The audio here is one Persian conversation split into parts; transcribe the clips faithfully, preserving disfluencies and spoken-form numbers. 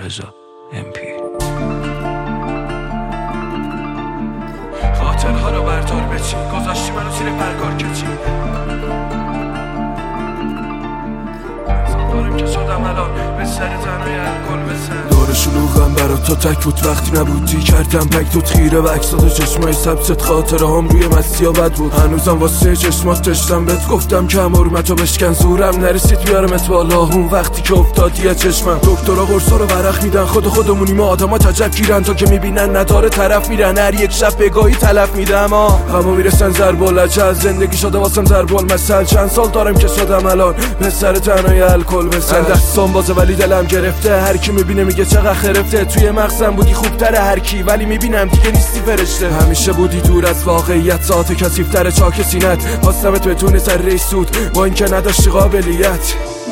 رضا ام پی. خاطرها رو بردار بچین، گذاشتی منو زیر پرگار کچین. انسان دارم که شدم الان به سر تنهای الکل بسن. دور شلوغم برات تو تک بود وقتی نبودی، کردم پک تو خیره و اکسات چشمای سبزت. خاطره هم روی مسیا بد بود، هنوزم واسه چشمات داشتم بهت گفتم کم حرمتو بشکن. زورم نرسید بیارمت بالا اون وقتی که افتادی از چشمم. دکترها قرصا رو ورق میدن، خود خودمونی ما آدما تجب گیرن تا که میبینن نداره طرف میرن. هر یک شب بگاهی تلف میدم ها همو میرسن ضرب لجل. زندگی شده واسم ضرب المثل. چند سال دارم که شدم الان به سر تنهای الکل بسن. دستام بازه ولی دلم گرفته، هر کی میبینه میگه چقدر خرفته. توی مغزم بودی خوبتره هر کی، ولی میبینم دیگه نیستی فرشته. همیشه بودی دور از واقعیت، ساعت کثیف‌تر چاک سینت. خواستمت بتونه سر ریس سود با اینکه نداشتی قابلیت.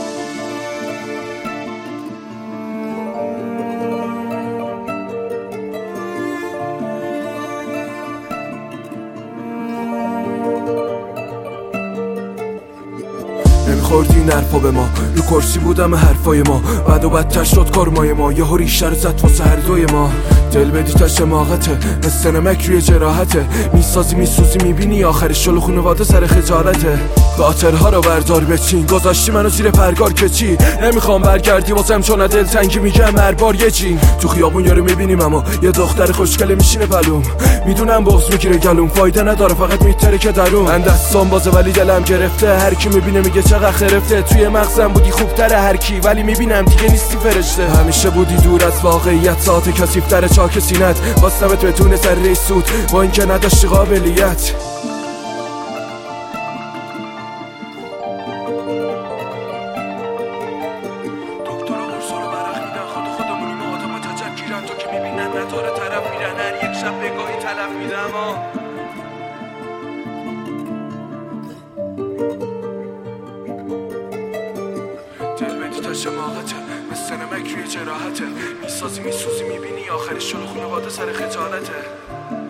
نمیخوردی این حرفا به ما، رو کرسی بودم حرفای ما. بعد و بدتر شد کارمای ما، یهو ریشه رو زد واسه هر دوی ما. دل بدی تا شماغته، مثل نمک روی جراحته. میسازی میسوزی میبینی آخرش شلو خونواده سر خجالته. خاطرها رو بردار بچین، گذاشتی منو زیر پرگار کچی. نمیخوام برگردی واسم چون دل تنگی، میگم هر بار یه چین. تو خیابون یارو میبینیم اما یه دختر خوشگله میشینه پلوم. میدونم بغض میگیره گلوم، فایده نداره فقط میتره که درون. من دستام بازه ولی دلم گرفته، هر کی میبینه میگه چقدر خرفته. توی مغزم بودی خوبتره هر کی، ولی میبینم دیگه نیستی فرشته. همیشه بودی دور از واقعیت، ساعت کثیف‌تر چاک سینت. خواستمت بتونه سر ریس سود با اینکه نداشتی قابلیت. دکترها قرصا رو ورق میدن، خود خودمونی ما آدما تجب گیرن تا که میبینن نداره طرف میرن. هر یک شب بگاهی تلف میدم ها دل بدی تا شماغته، مثل نمک روی جراحته. میسازی میسوزی میبینی آخرش شلو خونواده سر خجالته.